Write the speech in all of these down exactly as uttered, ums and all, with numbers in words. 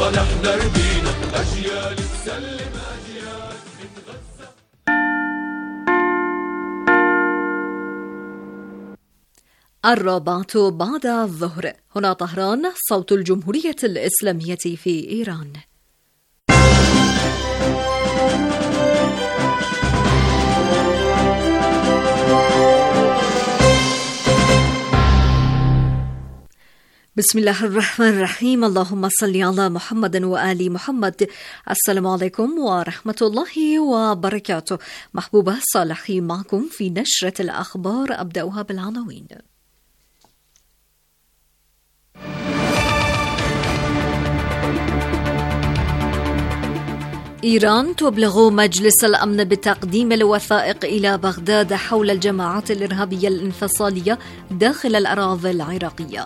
نبقى نحضر بينا أجيال تسلم أجيال من غزة. الرابعة بعد الظهر، هنا طهران، صوت الجمهورية الإسلامية في إيران. بسم الله الرحمن الرحيم. اللهم صل على محمد وآل محمد. السلام عليكم ورحمة الله وبركاته. محبوبة صالحي معكم في نشرة الأخبار، أبدأها بالعناوين. إيران تبلغ مجلس الأمن بتقديم الوثائق إلى بغداد حول الجماعات الإرهابية الانفصالية داخل الأراضي العراقية.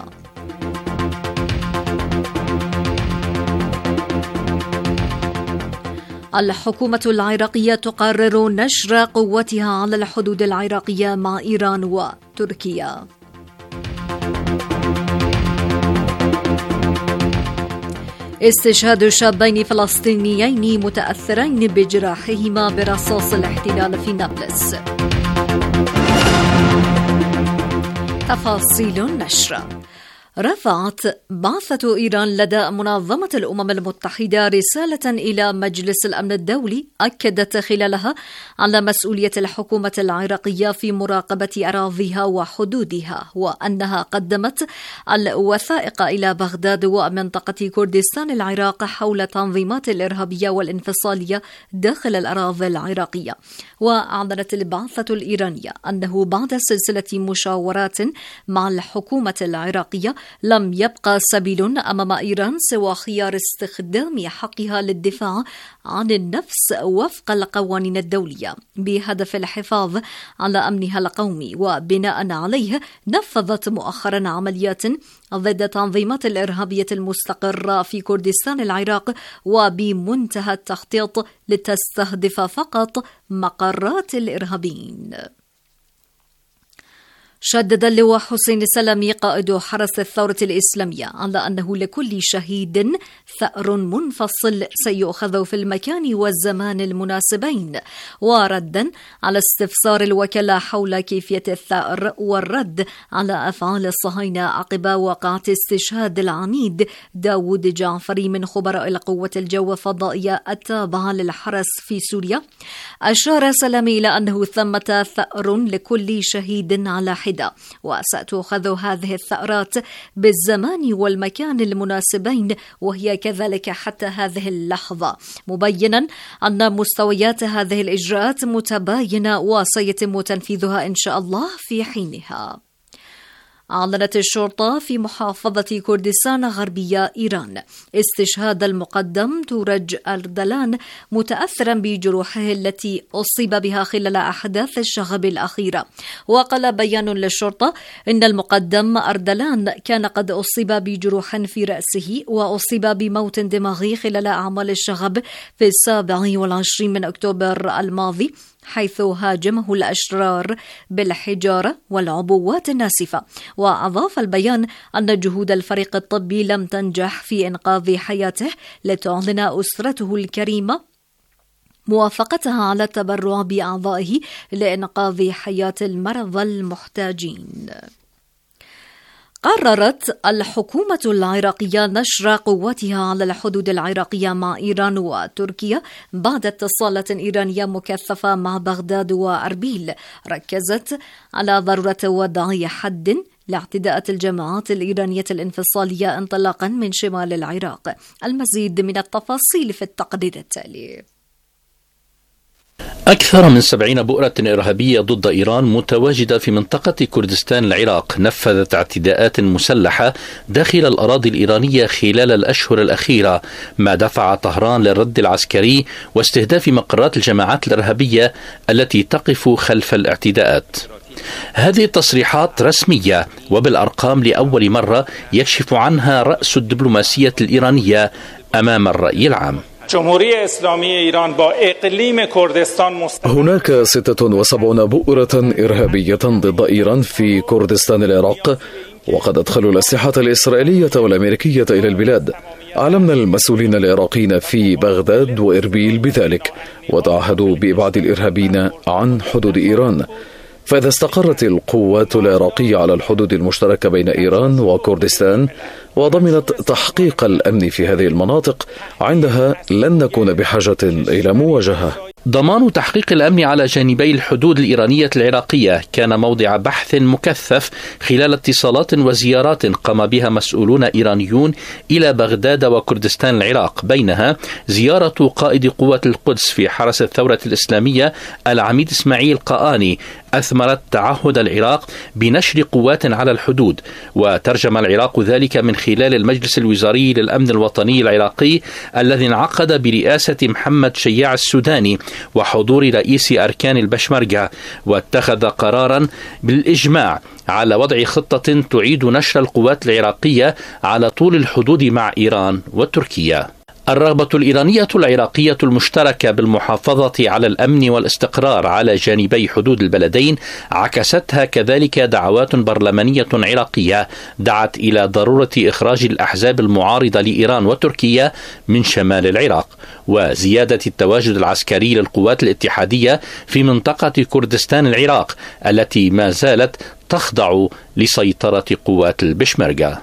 الحكومة العراقية تقرر نشر قوتها على الحدود العراقية مع إيران وتركيا. استشهاد شابين فلسطينيين متأثرين بجراحهما برصاص الاحتلال في نابلس. تفاصيل النشر. رفعت بعثة إيران لدى منظمة الأمم المتحدة رسالة إلى مجلس الأمن الدولي أكدت خلالها على مسؤولية الحكومة العراقية في مراقبة أراضيها وحدودها، وأنها قدمت الوثائق إلى بغداد ومنطقة كردستان العراق حول تنظيمات الإرهابية والانفصالية داخل الأراضي العراقية. وأعلنت البعثة الإيرانية أنه بعد سلسلة مشاورات مع الحكومة العراقية لم يبقى سبيل أمام إيران سوى خيار استخدام حقها للدفاع عن النفس وفق القوانين الدولية بهدف الحفاظ على أمنها القومي، وبناء عليه نفذت مؤخرا عمليات ضد تنظيمات الإرهابية المستقرة في كردستان العراق وبمنتهى التخطيط لتستهدف فقط مقرات الإرهابيين. شدد اللواء حسين السلامي قائد حرس الثورة الإسلامية على أنه لكل شهيد ثأر منفصل سيؤخذ في المكان والزمان المناسبين، وردا على استفسار الوكالة حول كيفية الثأر والرد على أفعال الصهاينة عقب واقعة استشهاد العميد داود جعفري من خبراء القوة الجو الفضائية التابعة للحرس في سوريا. أشار سلامي إلى أنه ثمة ثأر لكل شهيد على حدة، وستؤخذ هذه الثأرات بالزمان والمكان المناسبين، وهي كذلك حتى هذه اللحظة، مبينا أن مستويات هذه الإجراءات متباينة وسيتم تنفيذها إن شاء الله في حينها. أعلنت الشرطة في محافظة كردستان غربية إيران استشهاد المقدم تورج أردلان متأثرا بجروحه التي أصيب بها خلال أحداث الشغب الأخيرة. وقال بيان للشرطة إن المقدم أردلان كان قد أصيب بجروح في رأسه وأصيب بموت دماغي خلال أعمال الشغب في السابع والعشرين من أكتوبر الماضي، حيث هاجمه الأشرار بالحجارة والعبوات الناسفة. وأضاف البيان أن جهود الفريق الطبي لم تنجح في إنقاذ حياته، لتعلن أسرته الكريمة موافقتها على التبرع بأعضائه لإنقاذ حياة المرضى المحتاجين. قررت الحكومة العراقية نشر قواتها على الحدود العراقية مع إيران وتركيا بعد اتصالات إيرانية مكثفة مع بغداد وأربيل ركزت على ضرورة وضع حد لاعتداءات الجماعات الإيرانية الانفصالية انطلاقا من شمال العراق. المزيد من التفاصيل في التقرير التالي. أكثر من سبعين بؤرة إرهابية ضد إيران متواجدة في منطقة كردستان العراق نفذت اعتداءات مسلحة داخل الأراضي الإيرانية خلال الأشهر الأخيرة، ما دفع طهران للرد العسكري واستهداف مقرات الجماعات الإرهابية التي تقف خلف الاعتداءات. هذه التصريحات رسمية وبالأرقام لأول مرة يكشف عنها رأس الدبلوماسية الإيرانية أمام الرأي العام. هناك ستة وسبعين بؤرة إرهابية ضد إيران في كردستان العراق، وقد أدخلوا الأسلحة الإسرائيلية والأمريكية إلى البلاد. علمنا المسؤولين العراقيين في بغداد وإربيل بذلك، وتعهدوا بإبعاد الإرهابيين عن حدود إيران. فإذا استقرت القوات العراقية على الحدود المشتركة بين إيران وكردستان وضمنت تحقيق الأمن في هذه المناطق، عندها لن نكون بحاجة إلى مواجهة. ضمان تحقيق الأمن على جانبي الحدود الإيرانية العراقية كان موضع بحث مكثف خلال اتصالات وزيارات قام بها مسؤولون إيرانيون إلى بغداد وكردستان العراق، بينها زيارة قائد قوات القدس في حرس الثورة الإسلامية العميد إسماعيل قآني أثمرت تعهد العراق بنشر قوات على الحدود، وترجم العراق ذلك من خلال المجلس الوزاري للأمن الوطني العراقي الذي انعقد برئاسة محمد شياع السوداني وحضور رئيس أركان البشمركة، واتخذ قرارا بالإجماع على وضع خطة تعيد نشر القوات العراقية على طول الحدود مع إيران وتركيا. الرغبة الإيرانية العراقية المشتركة بالمحافظة على الأمن والاستقرار على جانبي حدود البلدين عكستها كذلك دعوات برلمانية عراقية دعت إلى ضرورة إخراج الأحزاب المعارضة لإيران وتركيا من شمال العراق، وزيادة التواجد العسكري للقوات الاتحادية في منطقة كردستان العراق التي ما زالت تخضع لسيطرة قوات البشمركة.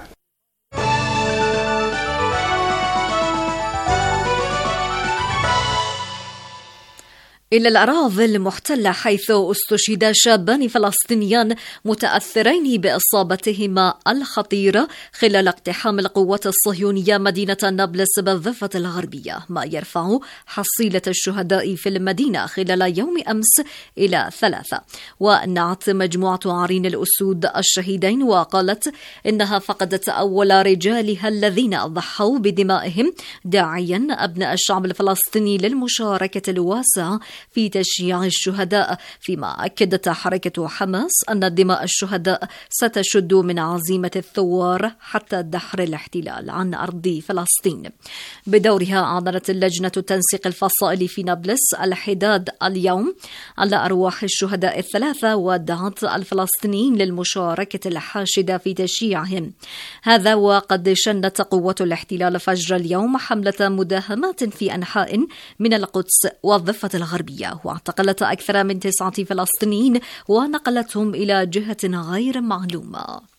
إلى الأراضي المحتلة، حيث استشهد شابان فلسطينيان متأثرين بإصابتهما الخطيرة خلال اقتحام القوات الصهيونية مدينة نابلس بالضفة الغربية، ما يرفع حصيلة الشهداء في المدينة خلال يوم أمس إلى ثلاثة. ونعت مجموعة عرين الأسود الشهيدين وقالت إنها فقدت أول رجالها الذين ضحوا بدمائهم، داعيا أبناء الشعب الفلسطيني للمشاركة الواسعة في تشييع الشهداء، فيما أكدت حركة حماس أن دماء الشهداء ستشد من عزيمة الثوار حتى دحر الاحتلال عن أرض فلسطين. بدورها أعلنت اللجنة تنسيق الفصائل في نابلس الحداد اليوم على أرواح الشهداء الثلاثة، ودعت الفلسطينيين للمشاركة الحاشدة في تشييعهم. هذا وقد شنت قوة الاحتلال فجر اليوم حملة مداهمات في أنحاء من القدس والضفة الغربية، واعتقلت أكثر من تسعة فلسطينيين ونقلتهم إلى جهة غير معلومة.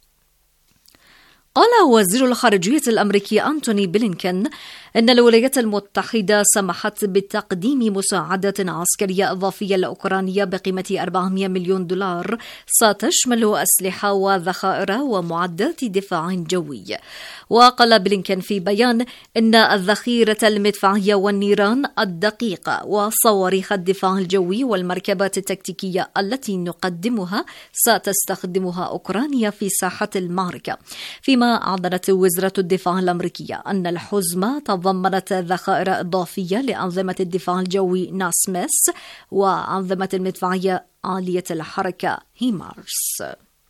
قال وزير الخارجية الأمريكي أنتوني بلينكن إن الولايات المتحدة سمحت بتقديم مساعدات عسكرية إضافية لأوكرانيا بقيمة أربعمائة مليون دولار ستشمل أسلحة وذخائر ومعدات دفاع جوي. وقال بلينكن في بيان إن الذخيرة المدفعية والنيران الدقيقة وصواريخ الدفاع الجوي والمركبات التكتيكية التي نقدمها ستستخدمها أوكرانيا في ساحة المعركة. فيما أعلنت وزارة الدفاع الأمريكية أن الحزمة تضمنت ذخائر إضافية لأنظمة الدفاع الجوي ناسمس وأنظمة المدفعية عالية الحركة هيمارس.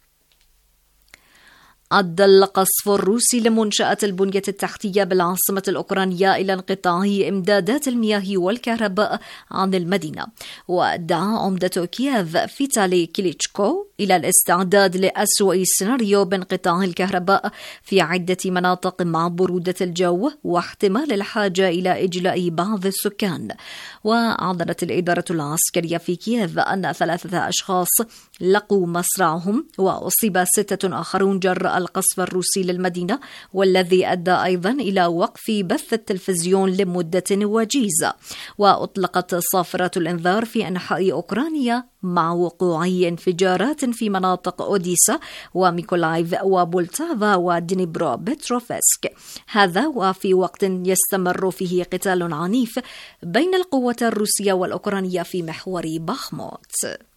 أدى القصف الروسي لمنشأة البنية التحتية بالعاصمة الأوكرانية إلى انقطاع إمدادات المياه والكهرباء عن المدينة. ودعا عمدة كييف فيتالي كليتشكو إلى الاستعداد لأسوأ سيناريو بانقطاع الكهرباء في عدة مناطق مع برودة الجو واحتمال الحاجة إلى إجلاء بعض السكان. وأعلنت الإدارة العسكرية في كييف أن ثلاثة أشخاص لقوا مصرعهم وأصيب ستة آخرون جراء القصف الروسي للمدينة، والذي أدى أيضا إلى وقف بث التلفزيون لمدة وجيزة. وأطلقت صافرات الإنذار في أنحاء أوكرانيا مع وقوع انفجارات في مناطق أوديسا وميكولايف وبولتافا ودنيبرو بتروفسك. هذا وفي وقت يستمر فيه قتال عنيف بين القوات الروسية والأوكرانية في محور باخموت.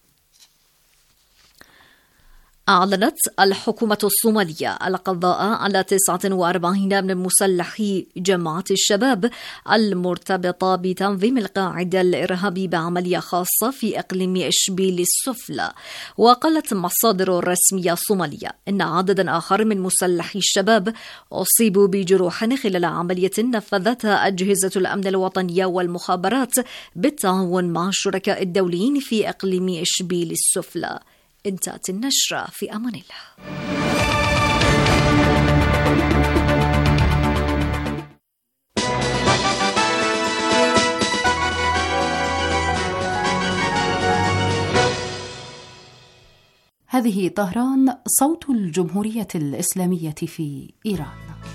أعلنت الحكومة الصومالية القضاء على تسعة وأربعين من مسلحي جماعة الشباب المرتبطة بتنظيم القاعدة الإرهابي بعملية خاصة في إقليم إشبيل السفلى. وقالت مصادر رسمية صومالية إن عددا آخر من مسلحي الشباب أصيبوا بجروح خلال عملية نفذتها أجهزة الأمن الوطنية والمخابرات بالتعاون مع الشركاء الدوليين في إقليم إشبيل السفلى. انتهت النشرة، في أمان الله. هذه طهران، صوت الجمهورية الإسلامية في إيران.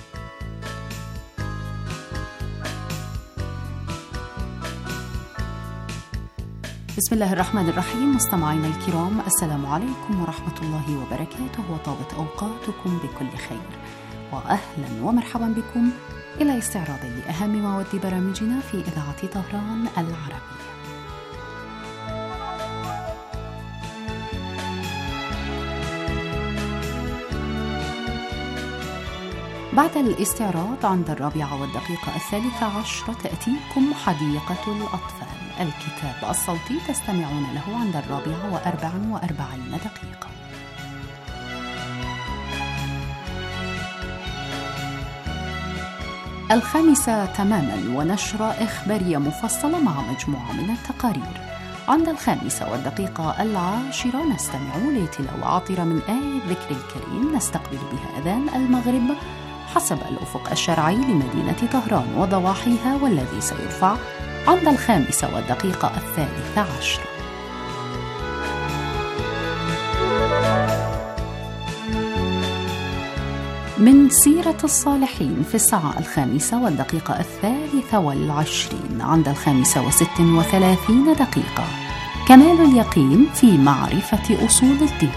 بسم الله الرحمن الرحيم. مستمعينا الكرام، السلام عليكم ورحمة الله وبركاته، وطابت أوقاتكم بكل خير، وأهلا ومرحبا بكم إلى استعراض لأهم مواد برامجنا في إذاعة طهران العربية. بعد الاستعراض عند الرابعة والدقيقة الثالثة عشر تأتيكم حديقة الأطفال، الكتاب الصوتي تستمعون له عند الرابعة وأربع وأربعين دقيقة. الخامسة تماما، ونشرة إخبارية مفصلة مع مجموعة من التقارير. عند الخامسة والدقيقة العاشرة نستمع لتلاوة عطرة من آية الذكر الكريم نستقبل بها أذان المغرب حسب الأفق الشرعي لمدينة طهران وضواحيها، والذي سيرفع عند الخامسة والدقيقة الثالثة عشر. من سيرة الصالحين في الساعة الخامسة والدقيقة الثالثة والعشرين عند الخامسة وست وثلاثين دقيقة، كمال اليقين في معرفة أصول الدين.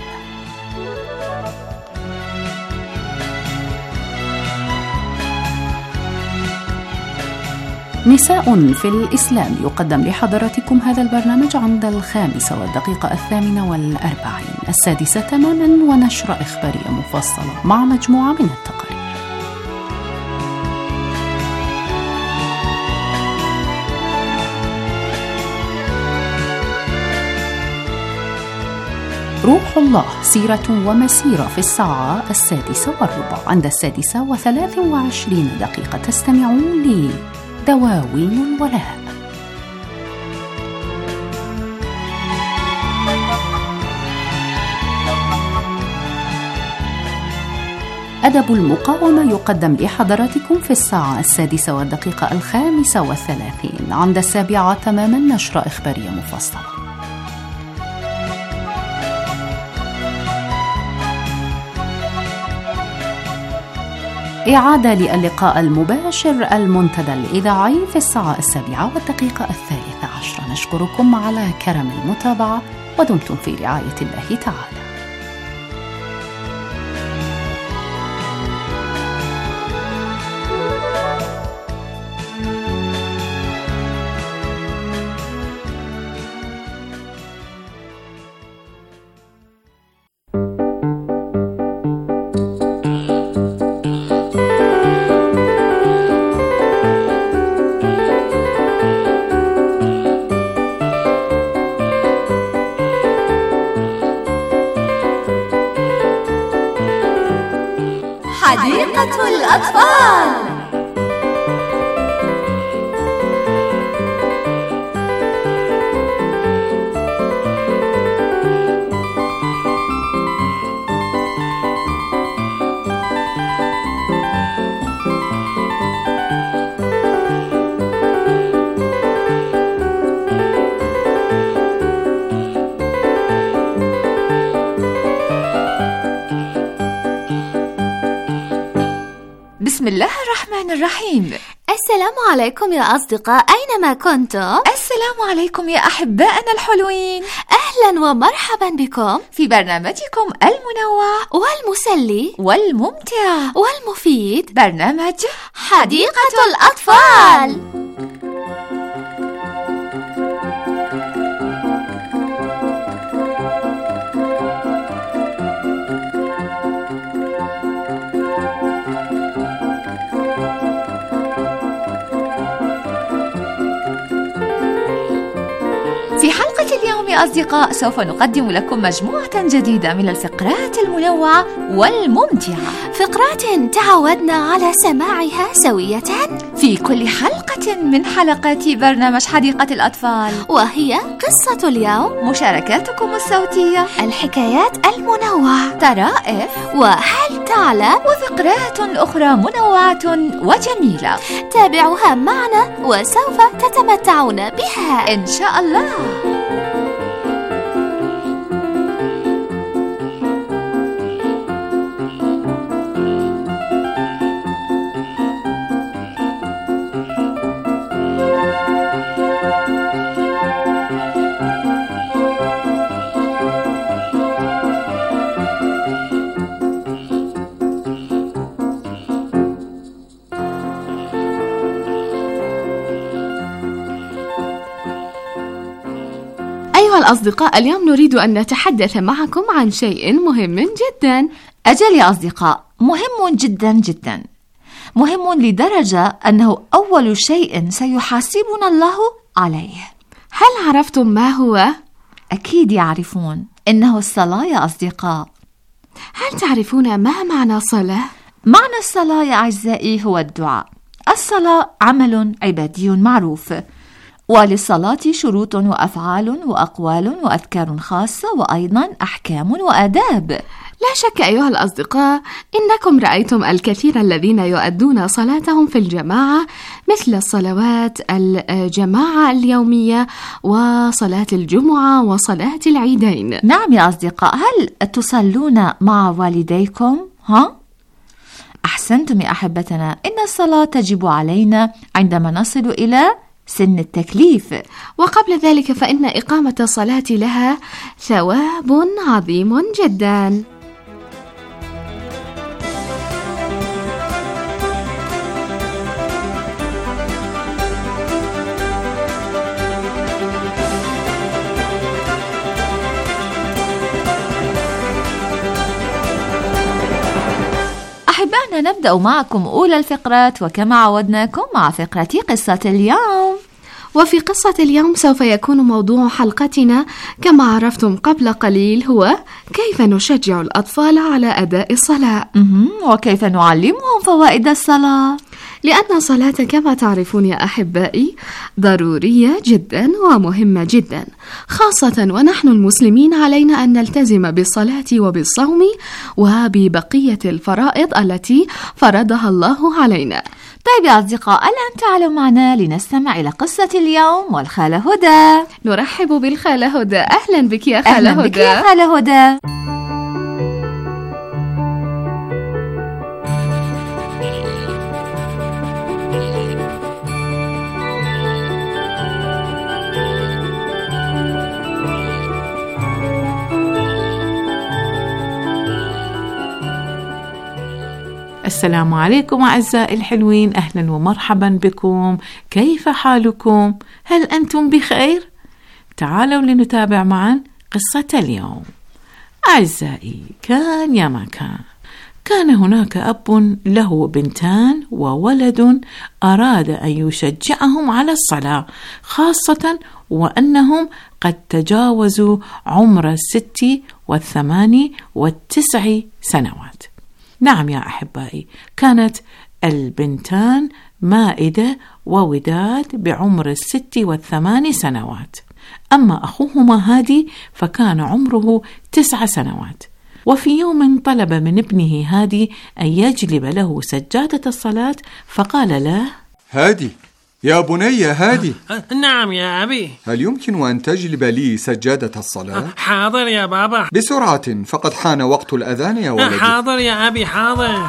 نساء في الإسلام يقدم لحضراتكم هذا البرنامج عند الخامسة والدقيقة الثامنة والأربعين. السادسة تماما، ونشرة إخبارية مفصلة مع مجموعة من التقارير. روح الله، سيرة ومسيرة في الساعة السادسة والربع. عند السادسة وثلاث وعشرين دقيقة تستمعون لي دواوين الولاء. أدب المقاومة يقدم لحضراتكم في الساعة السادسة والدقيقة الخامسة والثلاثين. عند السابعة تماما نشرة إخبارية مفصلة. إعادة للقاء المباشر المنتدى الإذاعي في الساعة السابعة والدقيقة الثالثة عشرة. نشكركم على كرم المتابعة، ودمتم في رعاية الله تعالى. حديقة الأطفال. بسم الله الرحمن الرحيم. السلام عليكم يا أصدقاء، أينما كنتم. السلام عليكم يا أحبائنا الحلوين. أهلا ومرحبا بكم في برنامجكم المنوع والمسلي والممتع والمفيد، برنامج حديقة الأطفال. في حلقة اليوم يا أصدقاء سوف نقدم لكم مجموعة جديدة من الفقرات المنوعة والممتعة، فقرات تعودنا على سماعها سوية في كل حلقة من حلقات برنامج حديقة الأطفال، وهي قصة اليوم، مشاركاتكم الصوتية، الحكايات المنوعة، طرائف، وهل تعلم، وفقرات أخرى منوعة وجميلة. تابعوها معنا وسوف تتمتعون بها إن شاء الله. أيها الأصدقاء، اليوم نريد أن نتحدث معكم عن شيء مهم جدا. أجل يا أصدقاء، مهم جدا جدا، مهم لدرجة أنه أول شيء سيحاسبنا الله عليه. هل عرفتم ما هو؟ أكيد يعرفون، إنه الصلاة يا أصدقاء. هل تعرفون ما معنى صلاة؟ معنى الصلاة يا أعزائي هو الدعاء. الصلاة عمل عبادي معروف، وللصلاة شروط وأفعال وأقوال وأذكار خاصة، وأيضا أحكام وآداب. لا شك أيها الأصدقاء إنكم رأيتم الكثير الذين يؤدون صلاتهم في الجماعة، مثل الصلوات الجماعة اليومية وصلاة الجمعة وصلاة العيدين. نعم يا أصدقاء، هل تصلون مع والديكم؟ ها؟ أحسنتم يا أحبتنا، إن الصلاة تجب علينا عندما نصل إلى سن التكليف، وقبل ذلك فإن إقامة الصلاة لها ثواب عظيم جدا. أحبائنا، نبدأ معكم أولى الفقرات، وكما عودناكم مع فقرة قصة اليوم. وفي قصة اليوم سوف يكون موضوع حلقتنا كما عرفتم قبل قليل هو كيف نشجع الأطفال على أداء الصلاة، وكيف نعلمهم فوائد الصلاة، لأن الصلاة كما تعرفون يا أحبائي ضرورية جدا ومهمة جدا، خاصة ونحن المسلمين علينا أن نلتزم بالصلاة وبالصوم وببقية الفرائض التي فرضها الله علينا. طيب يا أصدقاء، الآن تعالوا معنا لنستمع إلى قصة اليوم والخالة هدى. نرحب بالخالة هدى. أهلا بك يا خالة هدى. أهلا بك يا خالة هدى. السلام عليكم أعزائي الحلوين، أهلا ومرحبا بكم. كيف حالكم؟ هل أنتم بخير؟ تعالوا لنتابع معا قصة اليوم. أعزائي، كان يا ما كان كان هناك أب له بنتان وولد أراد أن يشجعهم على الصلاة، خاصة وأنهم قد تجاوزوا عمر الست والثمان والتسع سنوات. نعم يا أحبائي، كانت البنتان مائدة ووداد بعمر الست والثمان سنوات، أما أخوهما هادي فكان عمره تسع سنوات. وفي يوم طلب من ابنه هادي أن يجلب له سجادة الصلاة، فقال له: هادي يا بني هادي. نعم يا أبي. هل يمكن أن تجلب لي سجادة الصلاة؟ حاضر يا بابا. بسرعة، فقد حان وقت الأذان يا ولدي. حاضر يا أبي، حاضر.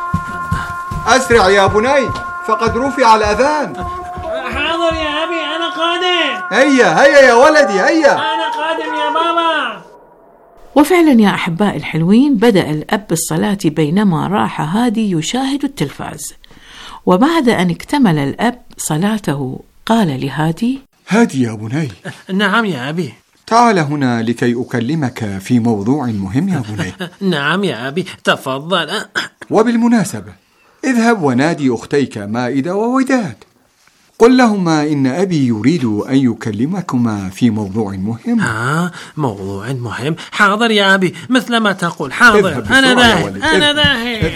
أسرع يا بني، فقد رفع الأذان. حاضر يا أبي، أنا قادم. هيا هيا يا ولدي، هيا. أنا قادم يا بابا. وفعلا يا أحباء الحلوين، بدأ الأب بالصلاة بينما راح هادي يشاهد التلفاز. وبعد أن اكتمل الأب صلاته قال لهادي: هادي يا بني. نعم يا أبي. تعال هنا لكي أكلمك في موضوع مهم يا بني. نعم يا أبي، تفضل. وبالمناسبة، اذهب ونادي أختيك مائدة ووداد، قل لهما إن أبي يريد أن يكلمكما في موضوع مهم. آه، موضوع مهم. حاضر يا أبي، مثل ما تقول. حاضر. أنا ذاهب، أنا ذاهب.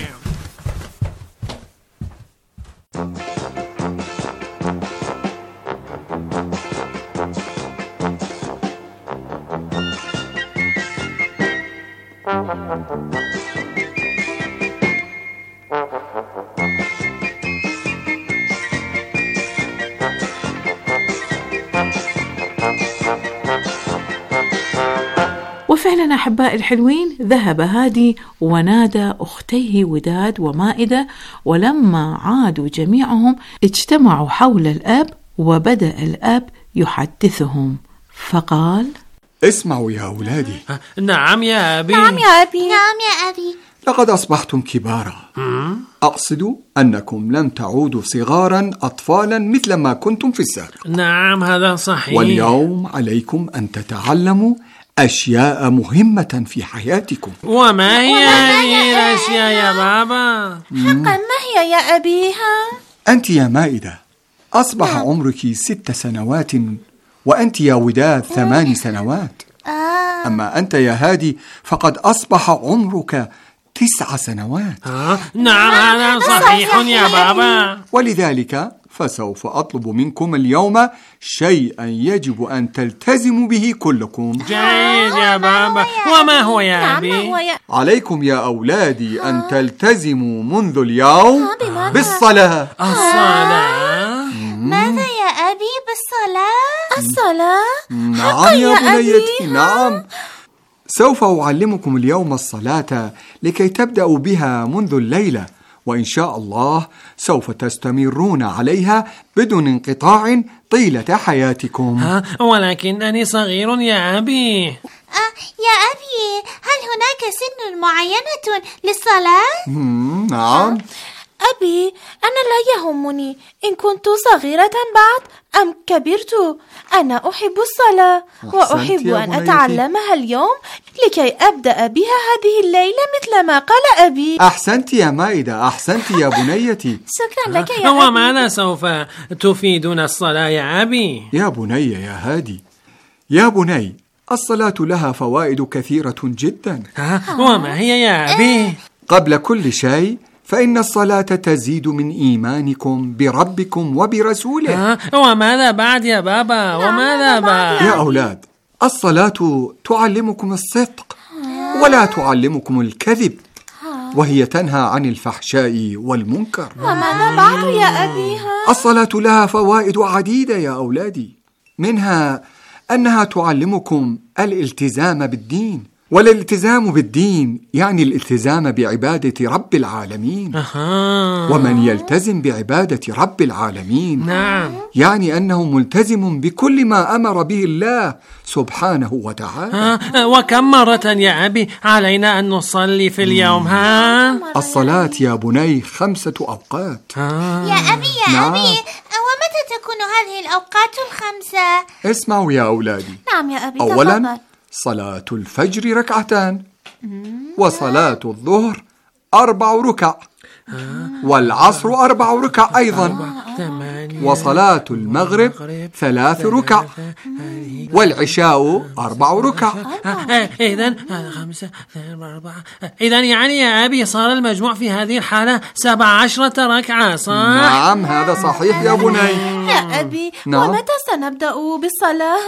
وفعلا أحباء الحلوين، ذهب هادي ونادى أختيه وداد ومائدة، ولما عادوا جميعهم اجتمعوا حول الأب، وبدأ الأب يحدثهم فقال: اسمعوا يا أولادي. نعم يا أبي. نعم يا أبي. نعم يا أبي. لقد أصبحتم كبارا. أقصد أنكم لم تعودوا صغارا أطفالا مثل ما كنتم في السابق. نعم هذا صحيح. واليوم عليكم أن تتعلموا أشياء مهمة في حياتكم. وما هي هذه الأشياء يا بابا؟ حقا ما هي يا أبيها؟ أنت يا مائدة أصبح عمرك ست سنوات، وأنت يا وداد ثمان سنوات. آه. أما أنت يا هادي فقد أصبح عمرك تسع سنوات. آه. نعم هذا صحيح يا بابا. ولذلك فسوف أطلب منكم اليوم شيئا يجب أن تلتزموا به كلكم. جيد يا بابا. وما هو يا أبي؟ عليكم يا أولادي أن تلتزموا منذ اليوم بالصلاة. الصلاة؟ ماذا يا أبي بالصلاة؟ الصلاة؟ نعم يا بنيتي، نعم. سوف أعلمكم اليوم الصلاة لكي تبدأوا بها منذ الليلة، وإن شاء الله سوف تستمرون عليها بدون انقطاع طيلة حياتكم. ها ولكنني صغير يا أبي. آه يا أبي، هل هناك سن معينة للصلاة؟ نعم. أبي، أنا لا يهمني إن كنت صغيرة بعد أم كبرت. أنا أحب الصلاة وأحب أن أتعلمها اليوم لكي أبدأ بها هذه الليلة مثل ما قال أبي. أحسنت يا مائدة، أحسنت يا بنيتي. شكرا لك يا أبي. وماذا سوف تفيدنا الصلاة يا أبي؟ يا بني يا هادي، يا بني، الصلاة لها فوائد كثيرة جدا. وما هي يا أبي؟ قبل كل شيء فإن الصلاة تزيد من إيمانكم بربكم وبرسوله. وماذا بعد يا بابا؟ وماذا بعد؟ يا أولاد، الصلاة تعلمكم الصدق ولا تعلمكم الكذب، وهي تنهى عن الفحشاء والمنكر. وماذا بعد يا أبي؟ الصلاة لها فوائد عديدة يا أولادي، منها أنها تعلمكم الالتزام بالدين، والالتزام بالدين يعني الالتزام بعبادة رب العالمين. أها. ومن يلتزم بعبادة رب العالمين نعم يعني أنه ملتزم بكل ما أمر به الله سبحانه وتعالى. ها. وكم مرة يا أبي علينا أن نصلي في اليوم؟ ها؟ الصلاة يا بني خمسة أوقات. ها. يا أبي يا نعم. أبي، ومتى تكون هذه الأوقات الخمسة؟ اسمعوا يا أولادي. نعم يا أبي، أولا تفضل. صلاة الفجر ركعتان، وصلاة الظهر أربع ركع، والعصر أربع ركع أيضا، وصلاة المغرب ثلاث ركع، والعشاء أربع ركع. إذن خمسة أربعة. إذن يعني يا أبي صار المجموع في هذه الحالة سبع عشرة ركعة، صح؟ نعم هذا صحيح يا بني. يا أبي، نعم. ومتى سنبدأ بالصلاة؟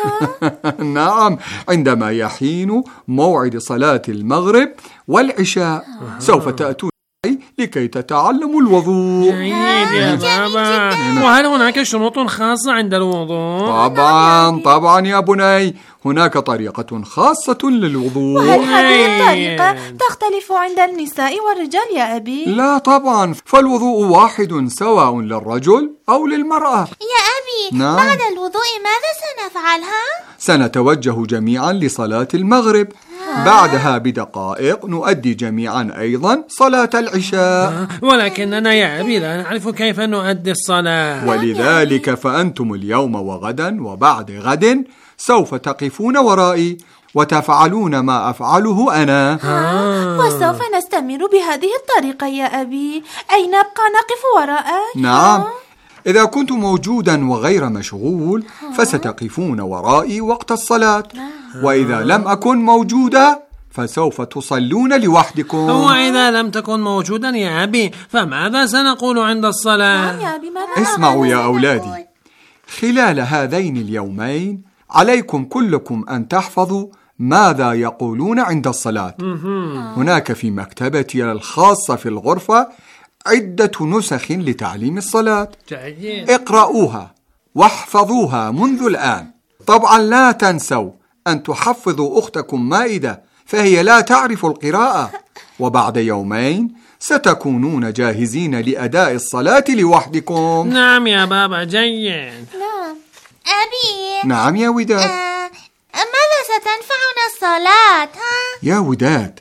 نعم، عندما يحين موعد صلاة المغرب والعشاء سوف تأتون لكي تتعلموا الوضوء. جيد يا بابا. وهل هناك شروط خاصة عند الوضوء؟ طبعا طبعا يا بني، هناك طريقة خاصة للوضوء. وهل هذه الطريقة تختلف عند النساء والرجال يا أبي؟ لا طبعا، فالوضوء واحد سواء للرجل أو للمرأة. يا أبي، نعم. بعد الوضوء ماذا سنفعلها؟ سنتوجه جميعا لصلاة المغرب. بعدها بدقائق نؤدي جميعا أيضا صلاة العشاء. ولكننا يا أبي لا نعرف كيف نؤدي الصلاة. ولذلك فأنتم اليوم وغدا وبعد غد سوف تقفون ورائي وتفعلون ما أفعله أنا. آه. وسوف نستمر بهذه الطريقة يا أبي، أي نبقى نقف وراءك؟ نعم، إذا كنت موجودا وغير مشغول فستقفون ورائي وقت الصلاة، وإذا لم أكن موجودا فسوف تصلون لوحدكم. وإذا لم تكن موجودا يا أبي فماذا سنقول عند الصلاة؟ نعم يا أبي، ماذا؟ اسمعوا يا أولادي، خلال هذين اليومين عليكم كلكم أن تحفظوا ماذا يقولون عند الصلاة. هناك في مكتبتي الخاصة في الغرفة عدة نسخ لتعليم الصلاة. جيد. اقرأوها واحفظوها منذ الآن. طبعا لا تنسوا أن تحفظوا أختكم مائدة، فهي لا تعرف القراءة، وبعد يومين ستكونون جاهزين لأداء الصلاة لوحدكم. نعم يا بابا، جيد. نعم. أبي. نعم يا وداد. آه، ماذا ستنفعنا الصلاة؟ ها؟ يا وداد،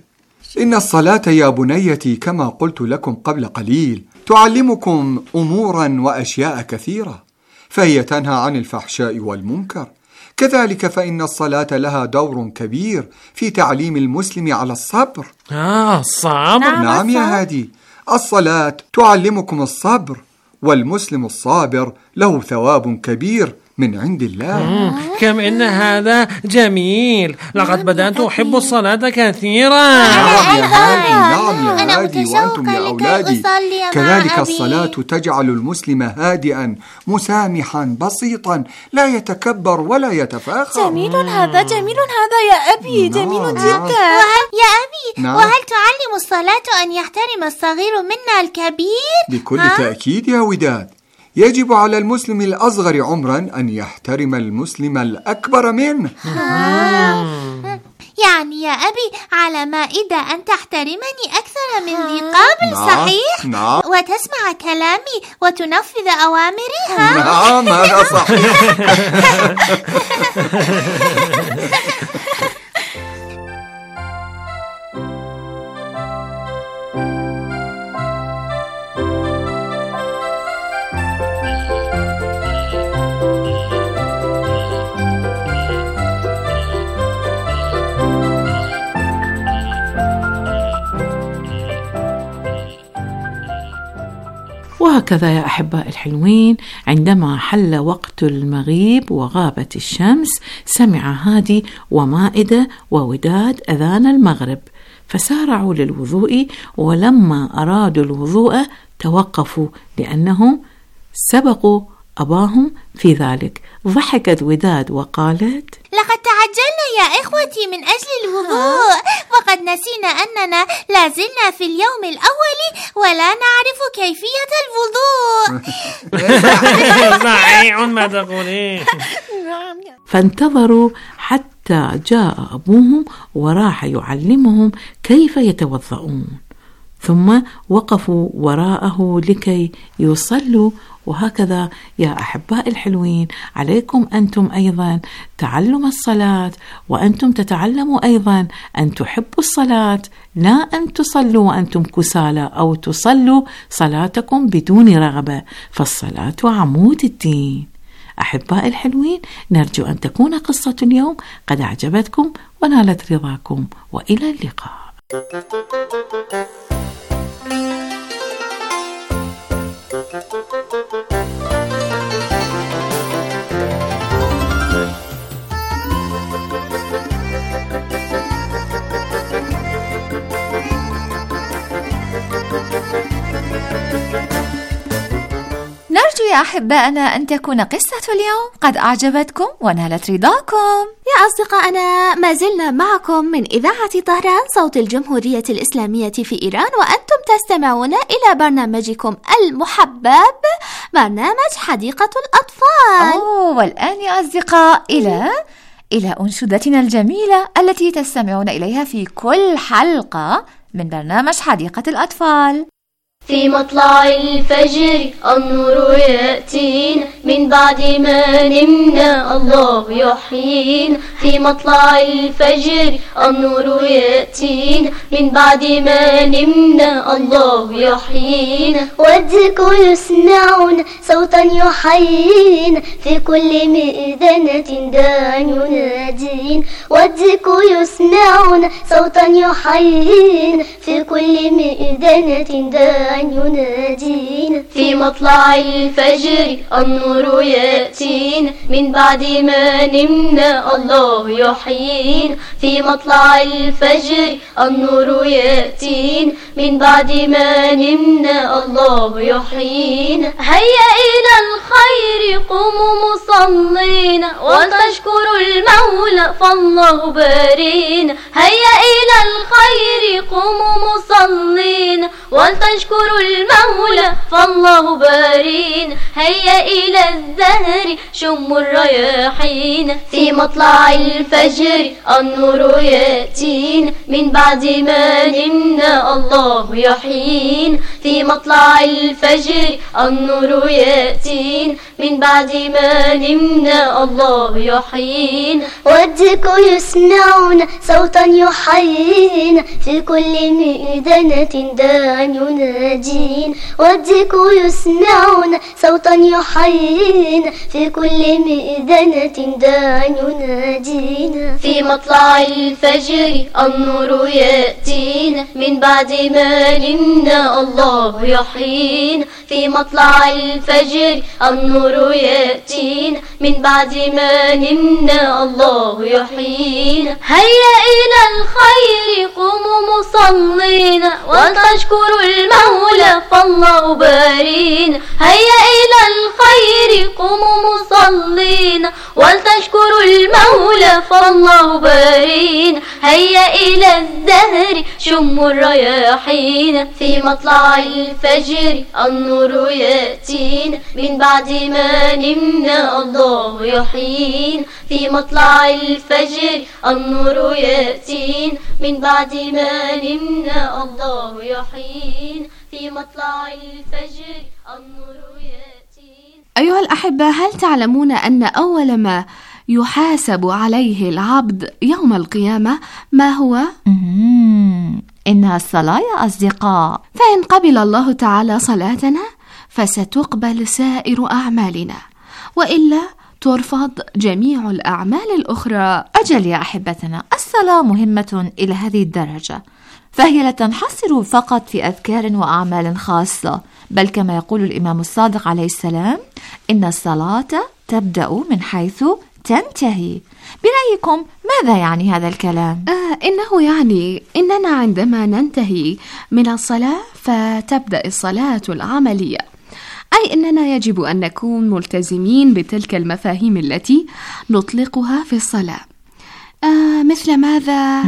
إن الصلاة يا بنيتي كما قلت لكم قبل قليل تعلمكم أمورا وأشياء كثيرة، فهي تنهى عن الفحشاء والمنكر. كذلك فإن الصلاة لها دور كبير في تعليم المسلم على الصبر. آه الصبر؟ نعم, نعم يا هادي، الصلاة تعلمكم الصبر، والمسلم الصابر له ثواب كبير من عند الله. كم إن هذا جميل، لقد بدأت أحب الصلاة كثيرا. نعم يا هادي، نعم يا هادي، وأنتم يا أولادي كذلك الصلاة تجعل المسلم هادئا مسامحا بسيطا لا يتكبر ولا يتفاخر. جميل هذا، جميل هذا يا أبي، جميل نعم. جدا. وهل يا أبي نعم. وهل تعلم الصلاة أن يحترم الصغير منا الكبير؟ بكل ها؟ تأكيد يا وداد، يجب على المسلم الأصغر عمرا أن يحترم المسلم الأكبر منه. يعني يا أبي على مائدة أن تحترمني أكثر من ذي قبل، نعم. صحيح؟ نعم. وتسمع كلامي وتنفذ أوامرها. نعم هذا صحيح. وهكذا يا أحباء الحلوين، عندما حل وقت المغيب وغابت الشمس، سمع هادي ومائدة ووداد أذان المغرب، فسارعوا للوضوء، ولما أرادوا الوضوء توقفوا لأنهم سبقوا أباهم في ذلك. ضحكت وداد وقالت: لقد تعجلنا يا إخوتي من أجل الوضوء، وقد نسينا أننا لازلنا في اليوم الأول ولا نعرف كيفية الوضوء. صحيح ما تقولين. فانتظروا حتى جاء أبوهم وراح يعلمهم كيف يتوضؤون، ثم وقفوا وراءه لكي يصلوا. وهكذا يا أحباء الحلوين، عليكم أنتم أيضا تعلم الصلاة، وأنتم تتعلموا أيضا أن تحبوا الصلاة، لا أن تصلوا وأنتم كسالى أو تصلوا صلاتكم بدون رغبة، فالصلاة عمود الدين. أحباء الحلوين، نرجو أن تكون قصة اليوم قد أعجبتكم ونالت رضاكم، وإلى اللقاء. نرجو يا أحبائنا أن تكون قصة اليوم قد أعجبتكم ونالت رضاكم. يا أصدقائنا، ما زلنا معكم من إذاعة طهران صوت الجمهورية الإسلامية في إيران، وأنتم تستمعون إلى برنامجكم المحبب، برنامج حديقة الأطفال. أوه، والآن يا أصدقاء إلى إلى أنشودتنا الجميلة التي تستمعون إليها في كل حلقة من برنامج حديقة الأطفال. في مطلع الفجر النور يأتينا، من بعد ما نمنا الله يحيينا. في مطلع الفجر النور يأتينا، من بعد ما نمنا الله يحيينا. والذكر يسمعنا صوتا يحيينا، في كل مئذنة داع ينادينا. والذكر يسمعنا صوتا يحيينا، في كل مئذنة داع ينادينا. في مطلع الفجر النور يأتينا، من بعد ما نمنا الله يحيينا. في مطلع الفجر النور يأتينا، من بعد ما نمنا الله يحيينا. هيا إلى الخير قوموا مصلين، ولتشكروا المولى فالله بارينا. هيا إلى الخير قوموا مصلين، ولتشكروا المولى فالله بارين. هيا إلى الزهر شم الرياحين. في مطلع الفجر النور يأتينا، من بعد ما نمنا الله يحيينا. في مطلع الفجر النور يأتينا، من بعد ما نمنا نمنا الله يحيينا. والذكر يسمعون صوتا يحيينا في كل مئذنة داع ينادينا. والذكر يسمعون صوتا يحيينا في كل مئذنة داع ينادينا. في مطلع الفجر النور يأتينا من بعد ما نمنا الله يحيينا. في مطلع الفجر النور يأتينا من بعد ما نمنا الله يحيينا. هيا إلى الخير قوموا مصلينا ولتشكروا المولى فالله بارينا. هيا إلى الخير قوموا مصلينا ولتشكروا المولى فالله بارينا. هيا إلى الدهر شموا الرياحين في مطلع الفجر النور يأتينا من بعد ما نمنا الله يحيينا. في مطلع الفجر النور يأتينا من بعد ما نمنا الله يحيينا. في مطلع الفجر النور يأتينا. أيها الأحبة، هل تعلمون أن أول ما يحاسب عليه العبد يوم القيامة ما هو؟ إنها الصلاة يا أصدقاء. فإن قبل الله تعالى صلاتنا فستقبل سائر أعمالنا، وإلا ترفض جميع الأعمال الأخرى. أجل يا أحبتنا، الصلاة مهمة إلى هذه الدرجة، فهي لا تنحصر فقط في أذكار وأعمال خاصة، بل كما يقول الإمام الصادق عليه السلام: إن الصلاة تبدأ من حيث تنتهي. برأيكم ماذا يعني هذا الكلام؟ آه إنه يعني إننا عندما ننتهي من الصلاة فتبدأ الصلاة العملية، أي أننا يجب أن نكون ملتزمين بتلك المفاهيم التي نطلقها في الصلاة. آه مثل ماذا؟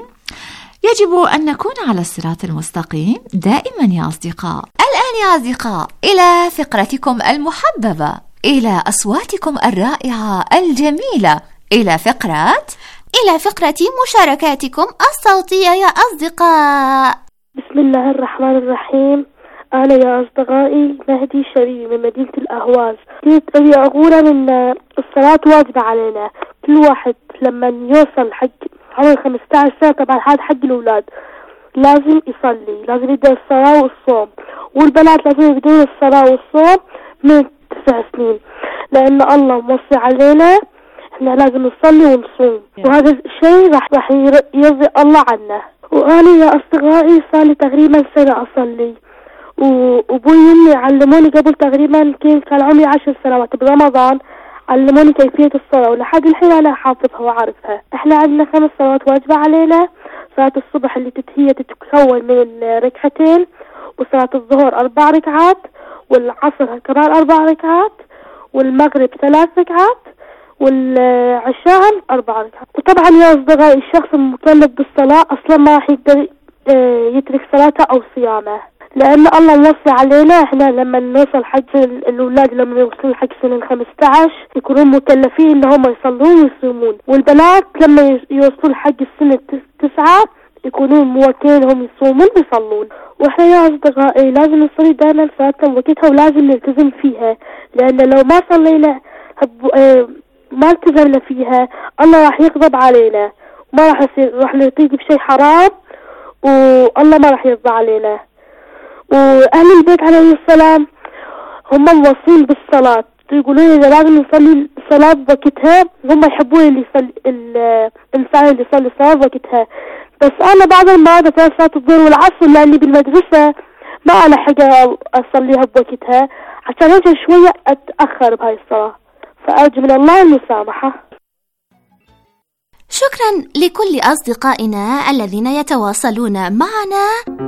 يجب أن نكون على الصراط المستقيم دائما يا أصدقاء. الآن يا أصدقاء إلى فقرتكم المحببة، إلى أصواتكم الرائعة الجميلة، إلى فقرة إلى فقرة مشاركاتكم الصوتية يا أصدقاء. بسم الله الرحمن الرحيم. أنا يا أصدقائي مهدي شريف من مدينة الأهواز. كنت أبي أقول أن الصلاة واجبة علينا، كل واحد لما يوصل حق عمر خمسة عشر سنة، طبعا هذا حق الأولاد، لازم يصلي، لازم يبدأ الصلاة والصوم، والبنات لازم يبدأون الصلاة والصوم من تسع سنين، لأن الله موصي علينا إحنا لازم نصلي ونصوم، وهذا الشيء راح راح يرضي الله عنا. وأنا يا أصدقائي صار لي تقريبا سنة أصلي، وأبوي وأمي علموني قبل تقريبا كان عمري عشر سنوات برمضان، علموني كيفية الصلاة، ولحد الحين أنا حافظها وعارفها. إحنا عندنا خمس صلوات واجبة علينا: صلاة الصبح اللي هي تتكون من ركعتين، وصلاة الظهر أربع ركعات، والعصر كمان أربع ركعات، والمغرب ثلاث ركعات، والعشاء أربع ركعات. وطبعا يا أصدقائي الشخص المكلف بالصلاة أصلا ما راح يقدر يترك صلاته أو صيامه، لأن الله موصي علينا إحنا لما نوصل حق الأولاد لما يوصلون حق سنة خمسة عشر يكونون مكلفين إن هم يصلون ويصومون، والبنات لما يوصلون حق السنة تسعة يكونون موكلين هم يصومون ويصلون. وإحنا يا أصدقائي لازم نصلي دائما صلاتنا وقتها، ولازم نلتزم فيها، لأن لو ما صلينا ما التزمنا فيها الله راح يغضب علينا، وما راح يصير راح نطيق بشيء حرام، والله ما راح يرضى علينا. وأهل البيت عليه السلام هم موصين بالصلاة، يقولون إذا لازم نصلي الصلاة بوقتها، هم يحبون اللي يصلي الإنسان اللي يصلي الصلاة بوقتها. بس أنا بعض المرات في صلاة الظهر والعصر لأني بالمدرسة ما ألحق أصليها بوقتها، عشان أجل شوية أتأخر بهاي الصلاة، فأرجو من الله المسامحة. شكرا لكل أصدقائنا الذين يتواصلون معنا.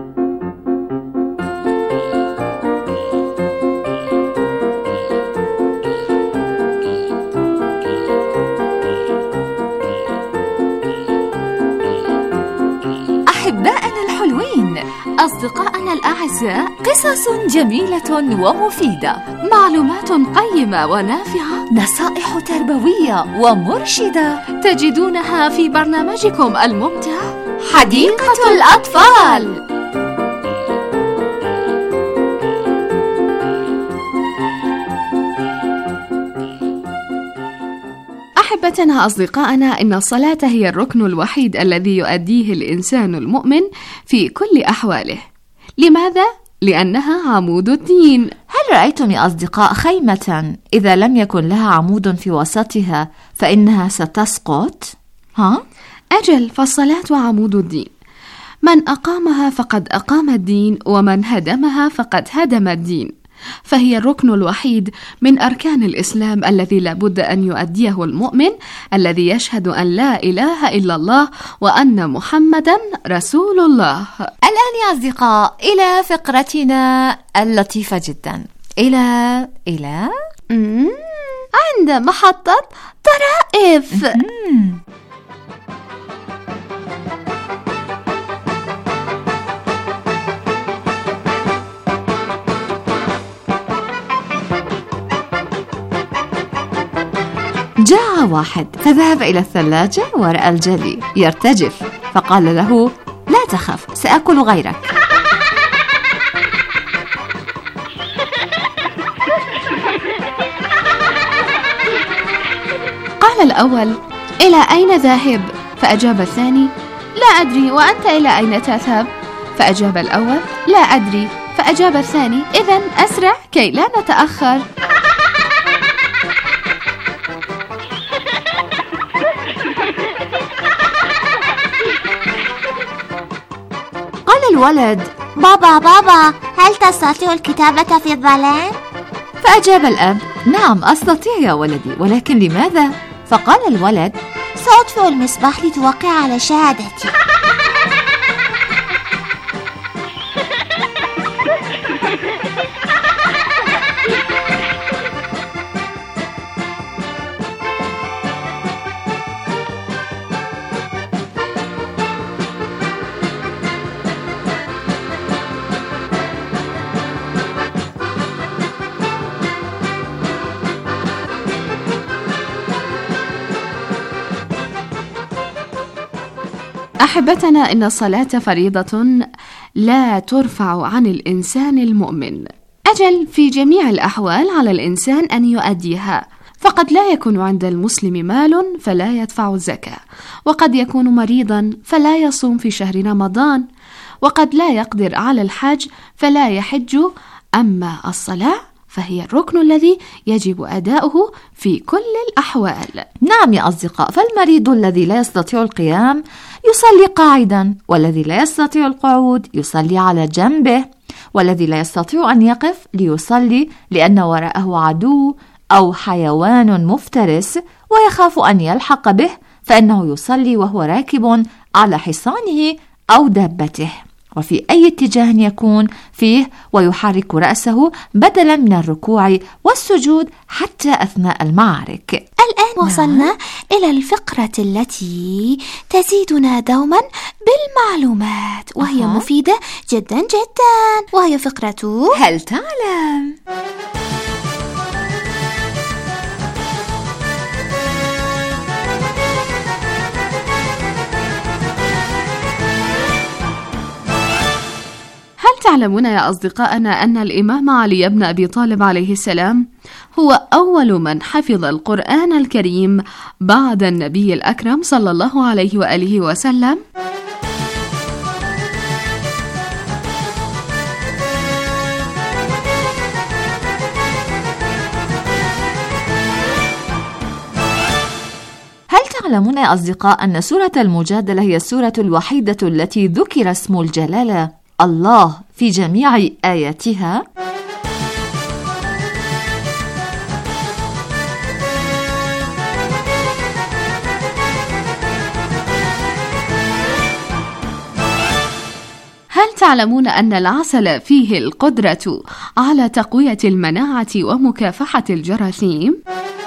أحبائنا الحلوين، أصدقائنا الأعزاء، قصص جميلة ومفيدة، معلومات قيمة ونافعة، نصائح تربوية ومرشدة تجدونها في برنامجكم الممتع حديقة الأطفال. أحبتنا أصدقائنا، إن الصلاة هي الركن الوحيد الذي يؤديه الإنسان المؤمن في كل أحواله. لماذا؟ لأنها عمود الدين. هل رأيتم يا أصدقاء خيمة إذا لم يكن لها عمود في وسطها فإنها ستسقط؟ ها؟ أجل، فالصلاة عمود الدين، من أقامها فقد أقام الدين، ومن هدمها فقد هدم الدين، فهي الركن الوحيد من أركان الإسلام الذي لابد أن يؤديه المؤمن الذي يشهد أن لا إله إلا الله وأن محمدا رسول الله. الآن يا أصدقاء إلى فقرتنا اللطيفة جدا، إلى إلى عند محطة طرائف. جاء واحد فذهب إلى الثلاجة ورأى الجلي يرتجف، فقال له: لا تخف، سأكل غيرك. قال الأول: إلى أين ذاهب؟ فأجاب الثاني: لا أدري، وأنت إلى أين تذهب؟ فأجاب الأول: لا أدري. فأجاب الثاني: إذن أسرع كي لا نتأخر. قال الولد: بابا بابا، هل تستطيع الكتابة في الظلام؟ فأجاب الأب: نعم أستطيع يا ولدي، ولكن لماذا؟ فقال الولد: سأطفئ المصباح لتوقع على شهادتي. أحبتنا، إن الصلاة فريضة لا ترفع عن الإنسان المؤمن. أجل، في جميع الأحوال على الإنسان أن يؤديها، فقد لا يكون عند المسلم مال فلا يدفع الزكاة، وقد يكون مريضا فلا يصوم في شهر رمضان، وقد لا يقدر على الحج فلا يحج. أما الصلاة فهي الركن الذي يجب أداؤه في كل الأحوال. نعم يا أصدقاء، فالمريض الذي لا يستطيع القيام يصلي قاعدا، والذي لا يستطيع القعود يصلي على جنبه، والذي لا يستطيع أن يقف ليصلي لأن وراءه عدو أو حيوان مفترس ويخاف أن يلحق به، فإنه يصلي وهو راكب على حصانه أو دابته، وفي أي اتجاه يكون فيه، ويحرك رأسه بدلا من الركوع والسجود حتى أثناء المعارك. الآن وصلنا إلى الفقرة التي تزيدنا دوما بالمعلومات، وهي أه. مفيدة جدا جدا، وهي فقرة هل تعلم؟ هل تعلمون يا أصدقائنا أن الإمام علي بن أبي طالب عليه السلام هو أول من حفظ القرآن الكريم بعد النبي الأكرم صلى الله عليه وآله وسلم؟ هل تعلمون يا أصدقاء أن سورة المجادلة هي السورة الوحيدة التي ذكر اسم الجلالة الله في جميع آياتها؟ هل تعلمون أن العسل فيه القدرة على تقوية المناعة ومكافحة الجراثيم؟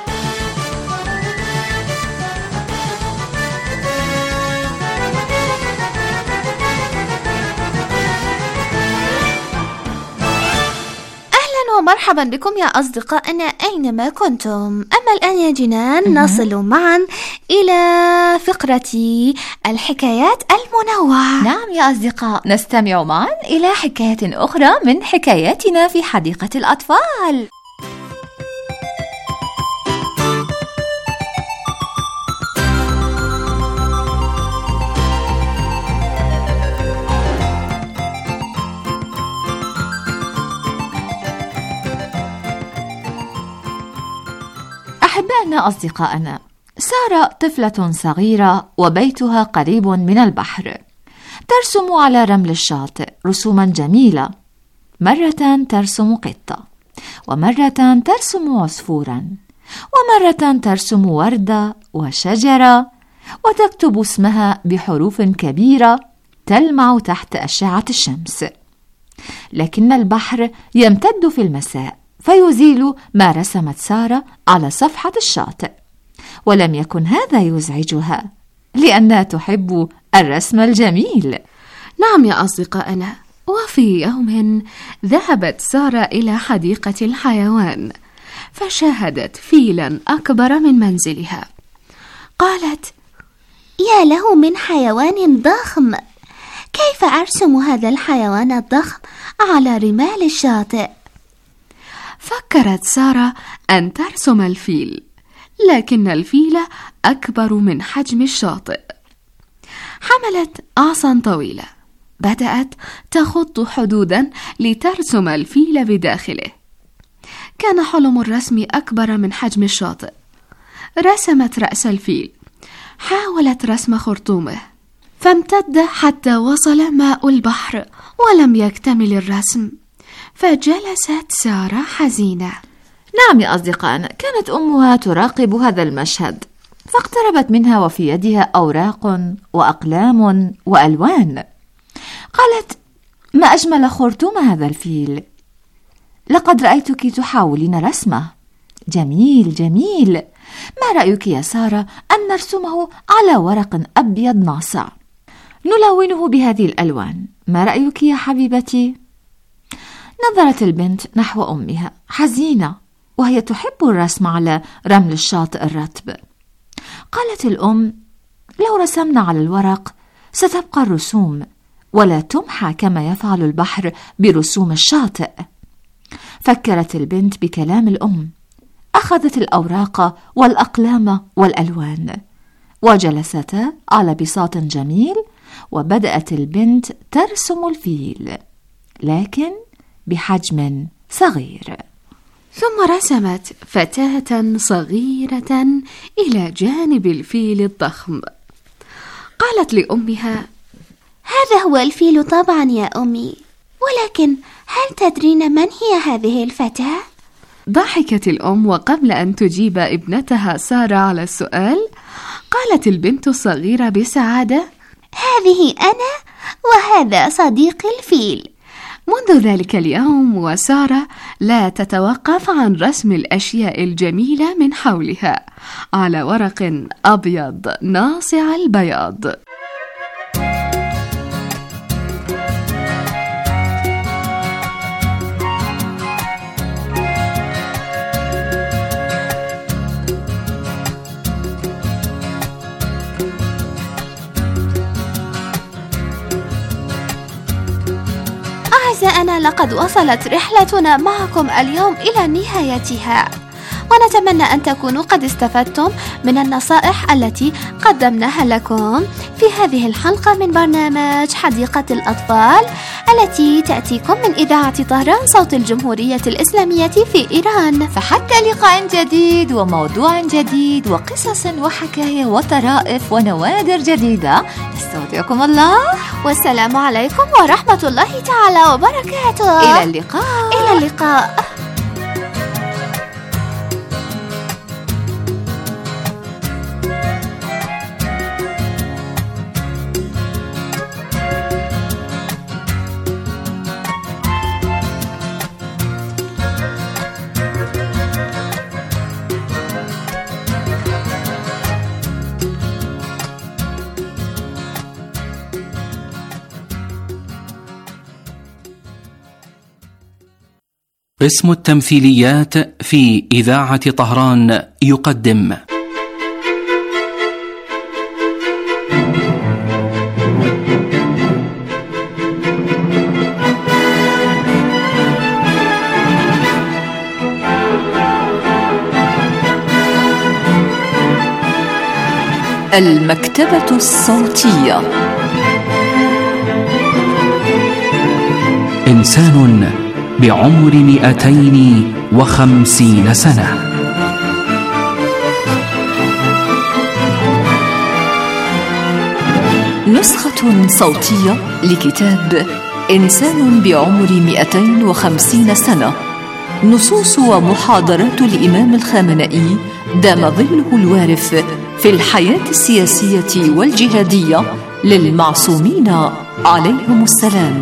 مرحبا بكم يا أصدقائنا أينما كنتم. أما الآن يا جنان نصل معا إلى فقرة الحكايات المنوعة. نعم يا أصدقاء، نستمع معا إلى حكاية أخرى من حكاياتنا في حديقة الأطفال. أحبائنا أصدقائنا، سارة طفلة صغيرة وبيتها قريب من البحر، ترسم على رمل الشاطئ رسوما جميلة. مرة ترسم قطة، ومرة ترسم عصفورا، ومرة ترسم وردة وشجرة، وتكتب اسمها بحروف كبيرة تلمع تحت أشعة الشمس. لكن البحر يمتد في المساء فيزيل ما رسمت سارة على صفحة الشاطئ، ولم يكن هذا يزعجها لأنها تحب الرسم الجميل. نعم يا أصدقائنا، وفي يوم ذهبت سارة إلى حديقة الحيوان فشاهدت فيلا أكبر من منزلها. قالت: يا له من حيوان ضخم، كيف أرسم هذا الحيوان الضخم على رمال الشاطئ؟ فكرت سارة أن ترسم الفيل، لكن الفيل أكبر من حجم الشاطئ. حملت عصا طويلة، بدأت تخط حدودا لترسم الفيل بداخله. كان حلم الرسم أكبر من حجم الشاطئ. رسمت رأس الفيل، حاولت رسم خرطومه، فامتد حتى وصل ماء البحر ولم يكتمل الرسم، فجلست سارة حزينة. نعم يا أصدقائنا، كانت أمها تراقب هذا المشهد، فاقتربت منها وفي يدها أوراق وأقلام وألوان. قالت: ما أجمل خرطوم هذا الفيل، لقد رأيتك تحاولين رسمه. جميل جميل، ما رأيك يا سارة أن نرسمه على ورق أبيض ناصع، نلونه بهذه الألوان؟ ما رأيك يا حبيبتي؟ نظرت البنت نحو أمها حزينة، وهي تحب الرسم على رمل الشاطئ الرطب. قالت الأم: لو رسمنا على الورق ستبقى الرسوم ولا تمحى كما يفعل البحر برسوم الشاطئ. فكرت البنت بكلام الأم، أخذت الأوراق والأقلام والألوان وجلستا على بساط جميل، وبدأت البنت ترسم الفيل لكن بحجم صغير. ثم رسمت فتاة صغيرة إلى جانب الفيل الضخم. قالت لأمها: هذا هو الفيل طبعا يا أمي، ولكن هل تدرين من هي هذه الفتاة؟ ضحكت الأم، وقبل أن تجيب ابنتها سارة على السؤال قالت البنت الصغيرة بسعادة: هذه أنا وهذا صديقي الفيل. منذ ذلك اليوم وسارة لا تتوقف عن رسم الأشياء الجميلة من حولها على ورق أبيض ناصع البياض. أعزائنا، لقد وصلت رحلتنا معكم اليوم إلى نهايتها، ونتمنى أن تكونوا قد استفدتم من النصائح التي قدمناها لكم في هذه الحلقة من برنامج حديقة الأطفال التي تأتيكم من إذاعة طهران صوت الجمهورية الإسلامية في إيران. فحتى لقاء جديد وموضوع جديد وقصص وحكاية وطرائف ونوادر جديدة، نستودعكم الله، والسلام عليكم ورحمة الله تعالى وبركاته. إلى اللقاء. إلى اللقاء. قسم التمثيليات في إذاعة طهران يقدم المكتبة الصوتية. إنسان بعمر مئتين وخمسين سنة. نسخة صوتية لكتاب إنسان بعمر مئتين وخمسين سنة، نصوص ومحاضرات الإمام الخامنئي دام ظله الوارف في الحياة السياسية والجهادية للمعصومين عليهم السلام.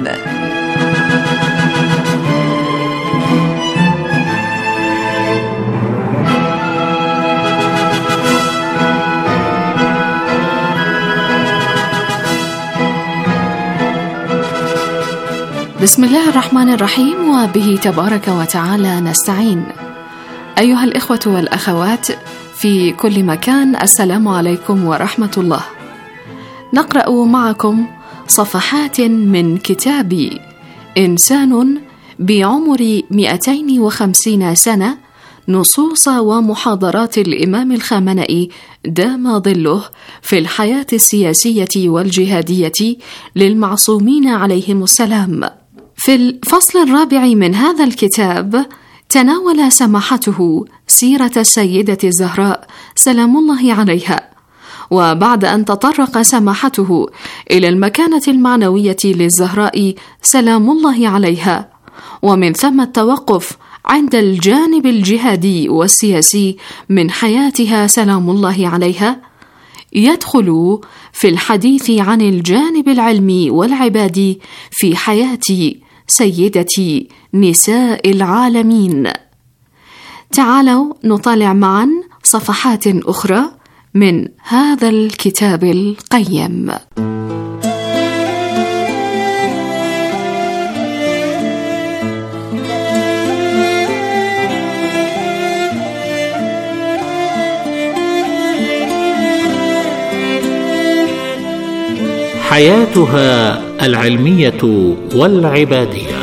بسم الله الرحمن الرحيم، وبه تبارك وتعالى نستعين. أيها الإخوة والأخوات في كل مكان، السلام عليكم ورحمة الله. نقرأ معكم صفحات من كتاب إنسان بعمر مئتين وخمسين سنة، نصوص ومحاضرات الإمام الخامنئي دام ظله في الحياة السياسية والجهادية للمعصومين عليهم السلام. في الفصل الرابع من هذا الكتاب تناول سماحته سيرة السيدة الزهراء سلام الله عليها، وبعد أن تطرق سماحته إلى المكانة المعنوية للزهراء سلام الله عليها، ومن ثم التوقف عند الجانب الجهادي والسياسي من حياتها سلام الله عليها، يدخل في الحديث عن الجانب العلمي والعبادي في حياة سيدة نساء العالمين. تعالوا نطالع معا صفحات أخرى من هذا الكتاب القيم. حياتها العلمية والعبادية.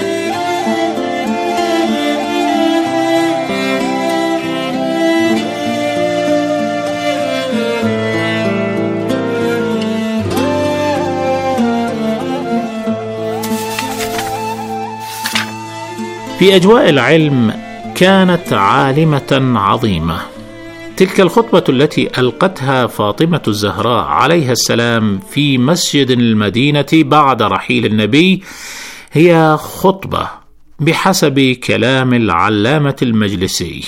في أجواء العلم كانت عالمة عظيمة. تلك الخطبة التي ألقتها فاطمة الزهراء عليها السلام في مسجد المدينة بعد رحيل النبي هي خطبة بحسب كلام العلامة المجلسي،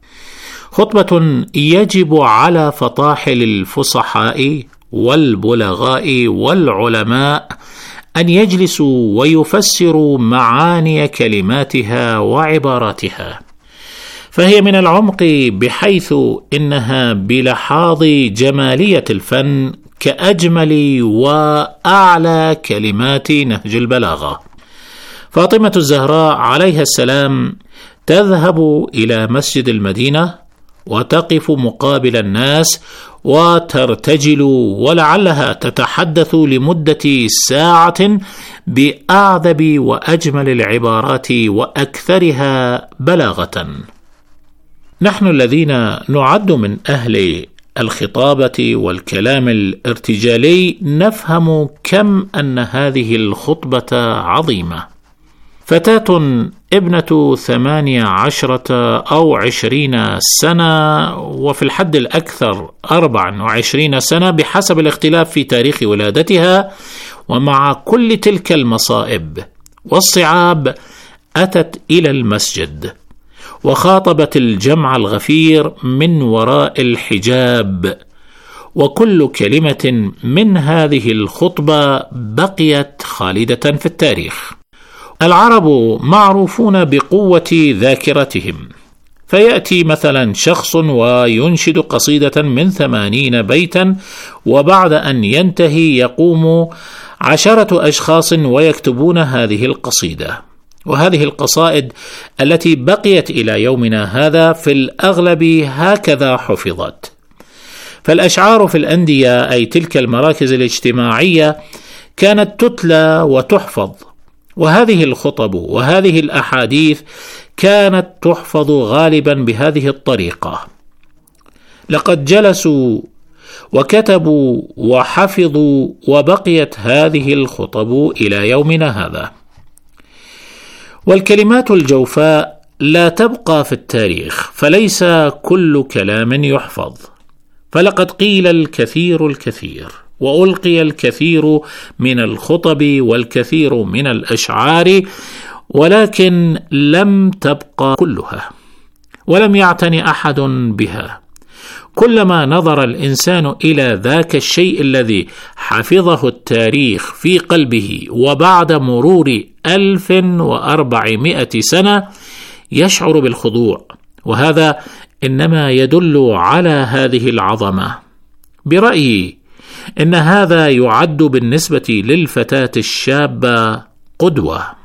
خطبة يجب على فطاحل الفصحاء والبلغاء والعلماء أن يجلسوا ويفسروا معاني كلماتها وعباراتها، فهي من العمق بحيث إنها بلحاظ جمالية الفن كأجمل وأعلى كلمات نهج البلاغة. فاطمة الزهراء عليها السلام تذهب إلى مسجد المدينة وتقف مقابل الناس وترتجل، ولعلها تتحدث لمدة ساعة بأعذب وأجمل العبارات وأكثرها بلاغة. نحن الذين نعد من أهل الخطابة والكلام الارتجالي نفهم كم أن هذه الخطبة عظيمة. فتاة ابنة ثمانية عشرة أو عشرين سنة، وفي الحد الأكثر أربع وعشرين سنة بحسب الاختلاف في تاريخ ولادتها، ومع كل تلك المصائب والصعاب أتت إلى المسجد وخاطبت الجمع الغفير من وراء الحجاب، وكل كلمة من هذه الخطبة بقيت خالدة في التاريخ. العرب معروفون بقوة ذاكرتهم، فيأتي مثلا شخص وينشد قصيدة من ثمانين بيتا، وبعد أن ينتهي يقوم عشرة أشخاص ويكتبون هذه القصيدة. وهذه القصائد التي بقيت إلى يومنا هذا في الأغلب هكذا حفظت. فالأشعار في الأندية، أي تلك المراكز الاجتماعية، كانت تتلى وتحفظ، وهذه الخطب وهذه الأحاديث كانت تحفظ غالبا بهذه الطريقة. لقد جلسوا وكتبوا وحفظوا، وبقيت هذه الخطب إلى يومنا هذا. والكلمات الجوفاء لا تبقى في التاريخ، فليس كل كلام يحفظ، فلقد قيل الكثير الكثير وألقي الكثير من الخطب والكثير من الأشعار، ولكن لم تبقى كلها، ولم يعتني أحد بها. كلما نظر الإنسان إلى ذاك الشيء الذي حفظه التاريخ في قلبه وبعد مرور ألف وأربعمائة سنة يشعر بالخضوع، وهذا إنما يدل على هذه العظمة. برأيي إن هذا يعد بالنسبة للفتاة الشابة قدوة.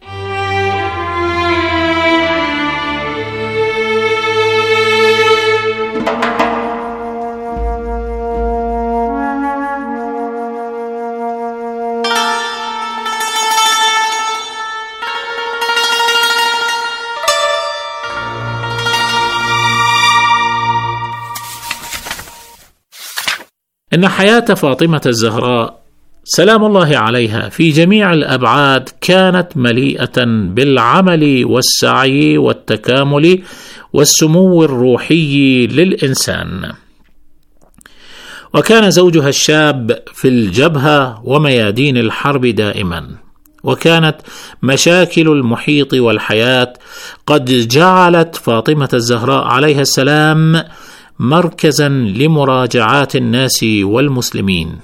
إن حياة فاطمة الزهراء سلام الله عليها في جميع الأبعاد كانت مليئة بالعمل والسعي والتكامل والسمو الروحي للإنسان. وكان زوجها الشاب في الجبهة وميادين الحرب دائما، وكانت مشاكل المحيط والحياة قد جعلت فاطمة الزهراء عليها السلام مركزا لمراجعات الناس والمسلمين.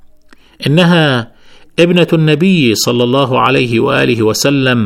إنها ابنة النبي صلى الله عليه وآله وسلم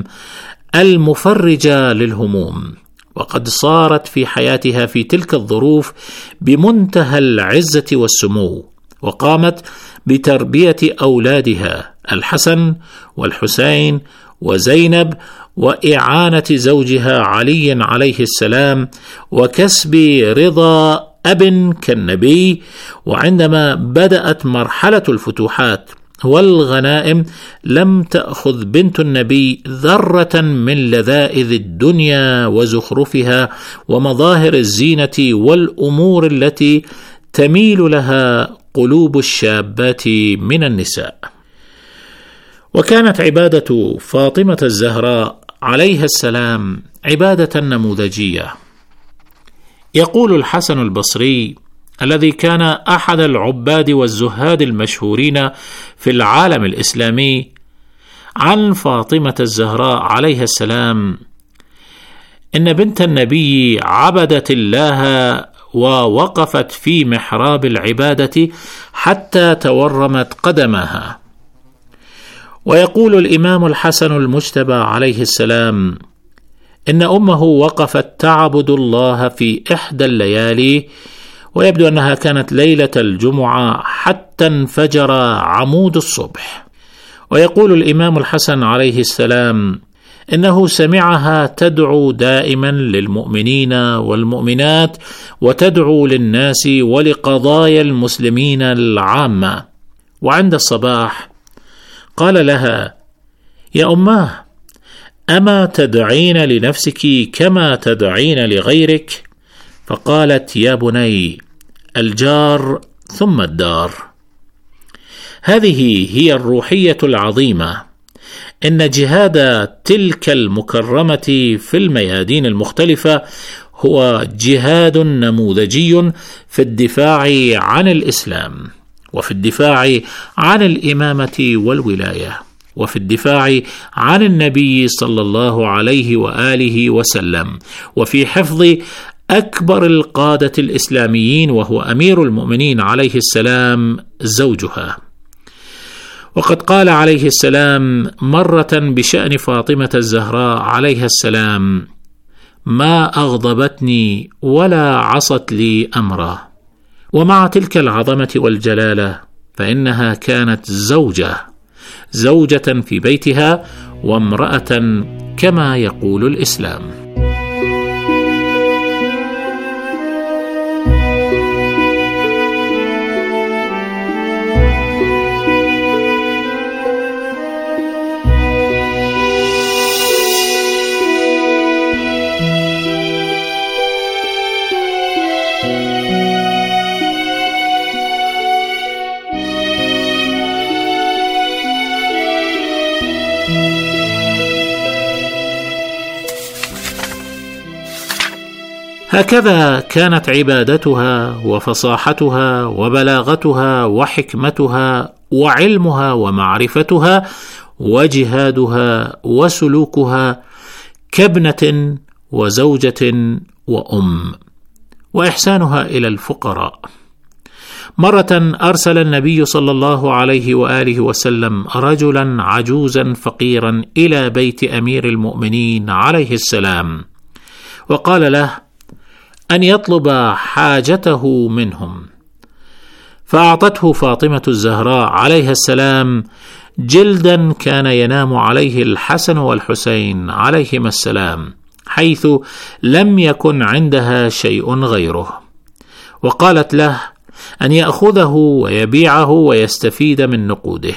المفرجة للهموم، وقد صارت في حياتها في تلك الظروف بمنتهى العزة والسمو، وقامت بتربية أولادها الحسن والحسين وزينب، وإعانة زوجها علي عليه السلام، وكسب رضا أب كالنبي. وعندما بدأت مرحلة الفتوحات والغنائم لم تأخذ بنت النبي ذرة من لذائذ الدنيا وزخرفها ومظاهر الزينة والأمور التي تميل لها قلوب الشابات من النساء. وكانت عبادة فاطمة الزهراء عليها السلام عبادة نموذجية. يقول الحسن البصري الذي كان أحد العباد والزهاد المشهورين في العالم الإسلامي عن فاطمة الزهراء عليها السلام: إن بنت النبي عبدت الله ووقفت في محراب العبادة حتى تورمت قدمها. ويقول الإمام الحسن المجتبى عليه السلام: إن أمه وقفت تعبد الله في إحدى الليالي، ويبدو أنها كانت ليلة الجمعة، حتى انفجر عمود الصبح. ويقول الإمام الحسن عليه السلام: إنه سمعها تدعو دائما للمؤمنين والمؤمنات، وتدعو للناس ولقضايا المسلمين العامة. وعند الصباح قال لها: يا أماه، أما تدعين لنفسك كما تدعين لغيرك؟ فقالت: يا بني، الجار ثم الدار. هذه هي الروحية العظيمة. إن جهاد تلك المكرمة في الميادين المختلفة هو جهاد نموذجي في الدفاع عن الإسلام، وفي الدفاع عن الإمامة والولاية، وفي الدفاع عن النبي صلى الله عليه وآله وسلم، وفي حفظ أكبر القادة الإسلاميين وهو أمير المؤمنين عليه السلام زوجها. وقد قال عليه السلام مرة بشأن فاطمة الزهراء عليها السلام: ما أغضبتني ولا عصت لي أمرا. ومع تلك العظمة والجلالة فإنها كانت زوجة زوجة في بيتها، وامرأة كما يقول الإسلام. هكذا كانت عبادتها وفصاحتها وبلاغتها وحكمتها وعلمها ومعرفتها وجهادها وسلوكها كابنة وزوجة وأم، وإحسانها إلى الفقراء. مرة أرسل النبي صلى الله عليه وآله وسلم رجلا عجوزا فقيرا إلى بيت أمير المؤمنين عليه السلام، وقال له أن يطلب حاجته منهم، فأعطته فاطمة الزهراء عليها السلام جلدا كان ينام عليه الحسن والحسين عليهما السلام، حيث لم يكن عندها شيء غيره، وقالت له أن يأخذه ويبيعه ويستفيد من نقوده.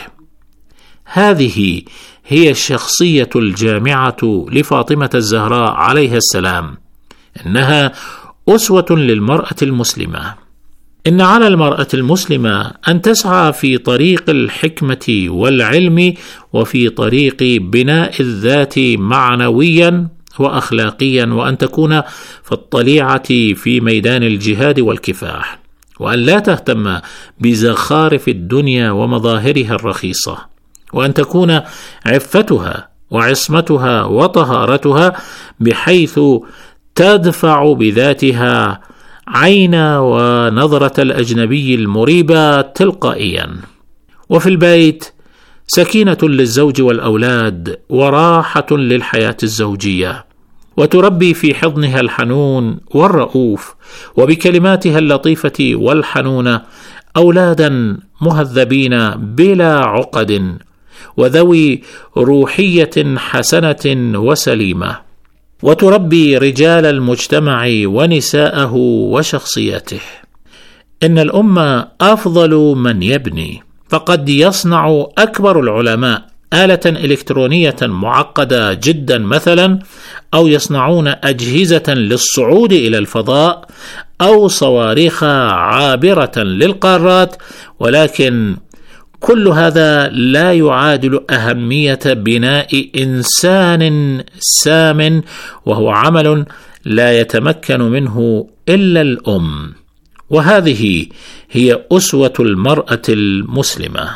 هذه هي الشخصية الجامعة لفاطمة الزهراء عليها السلام، إنها أسوة للمرأة المسلمة. إن على المرأة المسلمة أن تسعى في طريق الحكمة والعلم، وفي طريق بناء الذات معنويا وأخلاقيا، وأن تكون في الطليعة في ميدان الجهاد والكفاح، وأن لا تهتم بزخارف الدنيا ومظاهرها الرخيصة، وأن تكون عفتها وعصمتها وطهارتها بحيث تدفع بذاتها عين ونظرة الأجنبي المريبة تلقائيا. وفي البيت سكينة للزوج والأولاد وراحة للحياة الزوجية، وتربي في حضنها الحنون والرؤوف وبكلماتها اللطيفة والحنونة أولادا مهذبين بلا عقد وذوي روحية حسنة وسليمة، وتربي رجال المجتمع ونساءه وشخصياته. إن الأمة أفضل من يبني، فقد يصنع أكبر العلماء آلة إلكترونية معقدة جدا مثلا، أو يصنعون أجهزة للصعود إلى الفضاء، أو صواريخ عابرة للقارات، ولكن كل هذا لا يعادل أهمية بناء إنسان سام، وهو عمل لا يتمكن منه إلا الأم، وهذه هي أسوة المرأة المسلمة.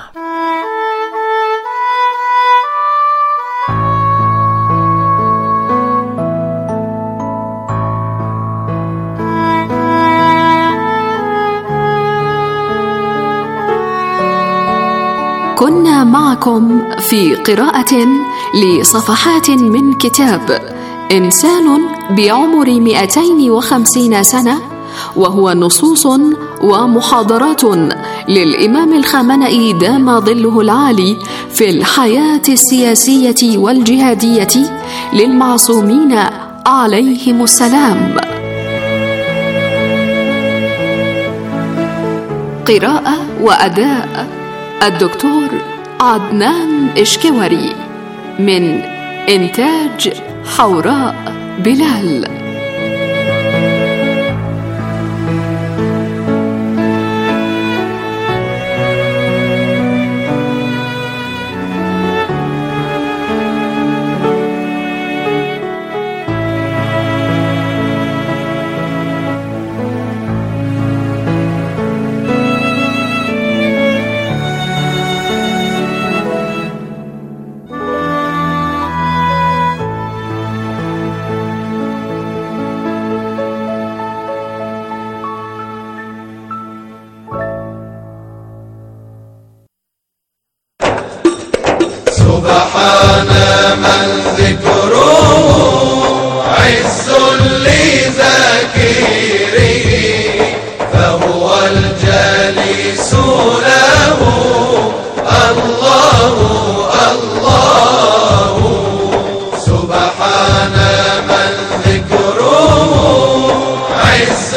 كنا معكم في قراءة لصفحات من كتاب إنسان بعمر مئتين وخمسين سنة، وهو نصوص ومحاضرات للإمام الخامنئي دام ظله العالي في الحياة السياسية والجهادية للمعصومين عليهم السلام. قراءة وأداء الدكتور عدنان إشكوري، من إنتاج حوراء بلال. سبحان من